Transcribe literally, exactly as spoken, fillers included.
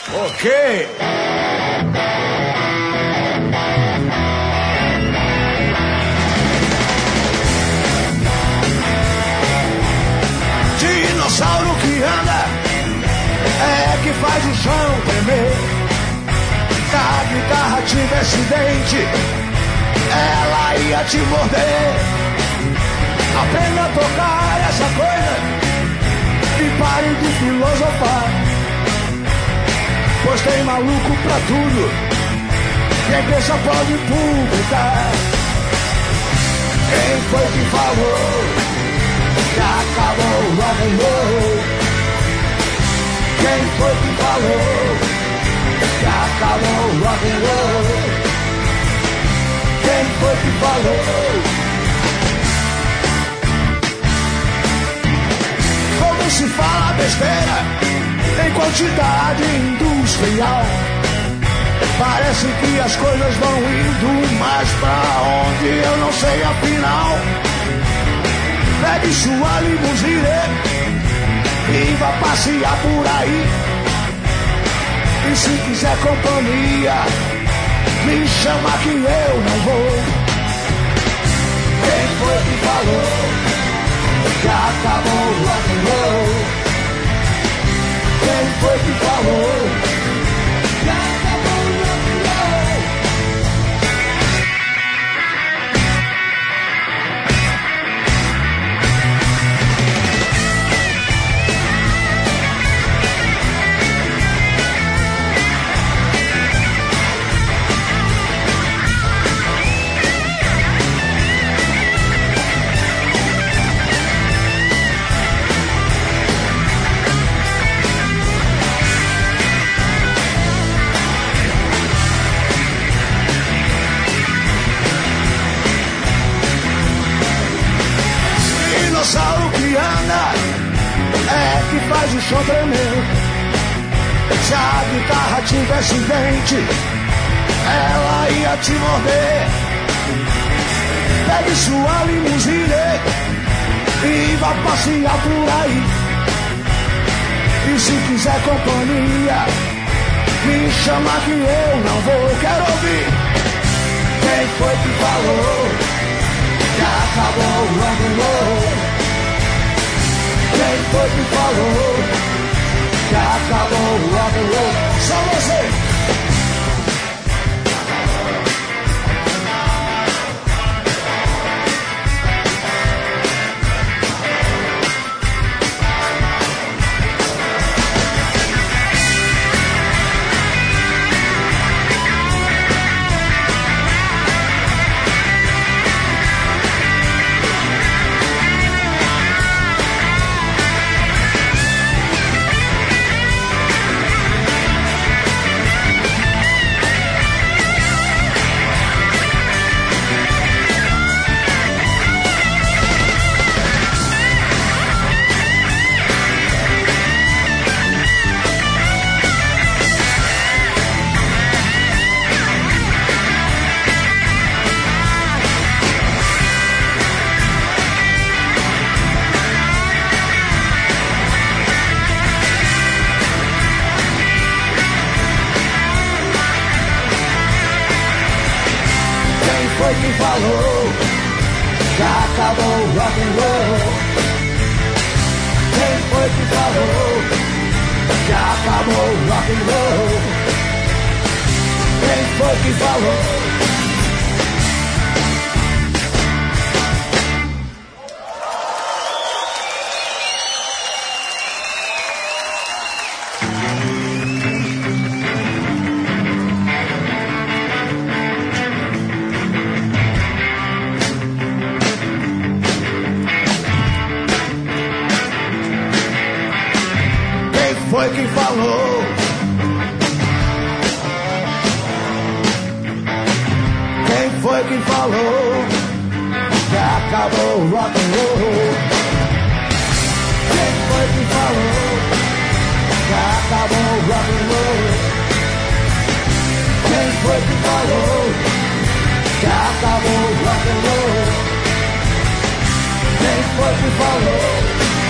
Ok. Dinossauro que anda é que faz o chão tremer. Se a guitarra tivesse dente, ela ia te morder. Aprenda a tocar essa coisa e pare de filosofar, pois tem maluco pra tudo, quem pensa pode publicar. Quem foi que falou que acabou o rock and roll? Quem foi que falou que acabou o rock and roll? Quem foi que falou? Como se fala besteira em quantidade industrial, parece que as coisas vão indo mais pra onde eu não sei afinal. Pegue sua limusine e vá passear por aí. E se quiser companhia, me chama que eu não vou. Quem foi que falou que acabou o rock and roll? Quem foi que falou que acabou o rock and roll? Dinossauro que anda é que faz o chão tremer. Se a guitarra tivesse dente, ela ia te morder. Pegue sua limusine e vá passear por aí. E se quiser companhia, me chama que eu não vou. Quero ouvir. Quem foi que falou que acabou o rock and roll? Quem foi que falou que acabou o rock and roll? Só você. Quem falou que acabou o rock and roll? Quem foi que falou que acabou o rock and roll? Quem foi que falou? Foi quem falou? Quem foi quem falou que acabou o rock and roll? Quem foi quem falou que acabou o rock and roll? Quem foi quem falou que acabou o rock and roll? Quem foi quem falou